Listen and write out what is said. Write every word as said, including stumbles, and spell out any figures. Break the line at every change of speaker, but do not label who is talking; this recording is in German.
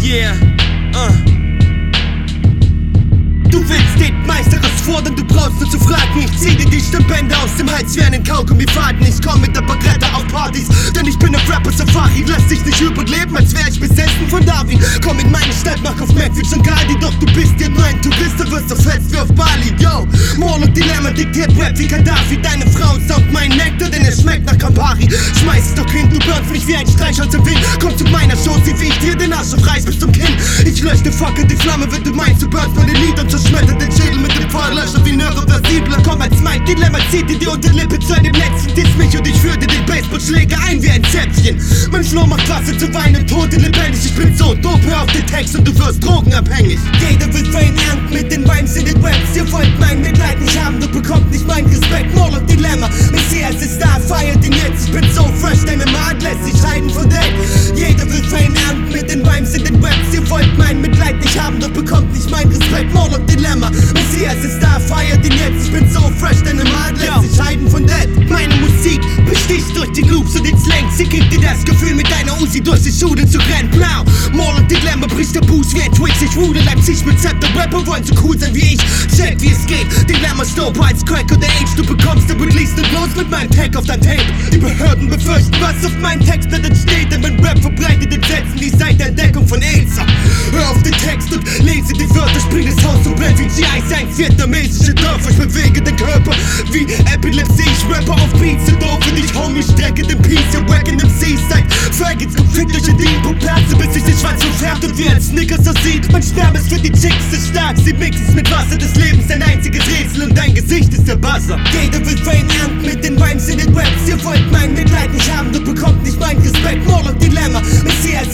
Yeah, uh. Du willst den Meister fordern, du brauchst nur zu fragen. Ich zieh dir die Stimmbänder aus dem Hals wie einen Kaugummifaden. Ich komm mit der Bagrette auf Partys, denn ich bin ein Rapper-Safari. Lass dich nicht überleben, als wär ich besessen von Darwin. Komm in meine Stadt, mach auf Macfish und Galdi. Doch du bist hier nur ein Tourist, du wirst auf Fest wie auf Bali. Yo, Moloch Dilemma diktiert Rap wie Gaddafi. Deine Frau saugt meinen Nektar, denn er schmeckt nach Campari. Schmeiß es doch hin, du burnst mich wie ein Streichholz im Wind. Komm zu meiner Show, sieh wie ich dir den Arsch aufreiß bis zum Kinn. Ich lösch die Fackel, die Flamme, wenn du meinst, du burnst meine Lieder und zerschmetter den Schädel mit dem Feuerlöscher wie Neuroversible. Komm als mein Dilemma, zieh dir die Unterlippe zu einem letzten Diss mich und ich führe dir den Baseballschläger ein wie ein Zäpfchen. Mein Flow macht Wasser zu Weinen, Tote lebendig. Ich bin so dope, hör auf den Text und du wirst drogenabhängig. Jeder will Fame ernten mit den Rhymes in den Raps. Ihr wollt mein Mitleid nicht haben, du bekommt nicht meinen Respekt. Moloch Dilemma, Messias ist da, feiert ihn jetzt. Ich bin so fresh, deine Mad lässt sich scheiden von Deck. Jeder will Fame ernten mit den Rhymes in den Raps. Ihr wollt mein Mitleid nicht haben, doch bekommt nicht meinen Respekt. Moloch Dilemma, Messias ist da, feiert ihn jetzt. Ich bin so fresh, deine Mad lässt sich scheiden von Dead. Meine Musik besticht durch die Loops und den Slangs. Sie gibt dir das Gefühl, mit deiner Uzi durch die Schule zu rennen. Blau, Moloch Dilemma bricht der Boost wie ein Twix. Ich rude Leipzig mit Zepter. Rapper wollen so cool sein wie ich. Check wie es geht, Dilemma Stope als Crack oder Age. Du bekommst den Release nicht los mit meinem Tag auf dein Tape. Die Behörden befürchten, was auf meinem Text da steht. Denn mein Rap verbreitet den Sätzen, die seit der Entdeckung von Elsa. Hör auf den Text und lese die Wörter, spring das Haus und blend wie G I sein vietnamesische Dörfer. Ich bewege den Körper wie Epilepsie. Ich rappe auf Beats und doof und ich homie strecke den Peace. Ihr wack in dem Seaside. Faggots gefickt euch in die Impoperze, bis sich der Schwanz verfärbt und wie ein Snickers aussieht. Mein Sperm ist für die Chicks zu stark. Sie mixen es mit Wasser des Lebens, ein einziges Rätsel und dein Gesicht ist der Buzzer. Jeder will Fame ernten mit den Rhymes in den Raps. Ihr wollt mein Mitleid nicht haben, du bekommt nicht meinen Respekt. Moloch Dilemma, Messias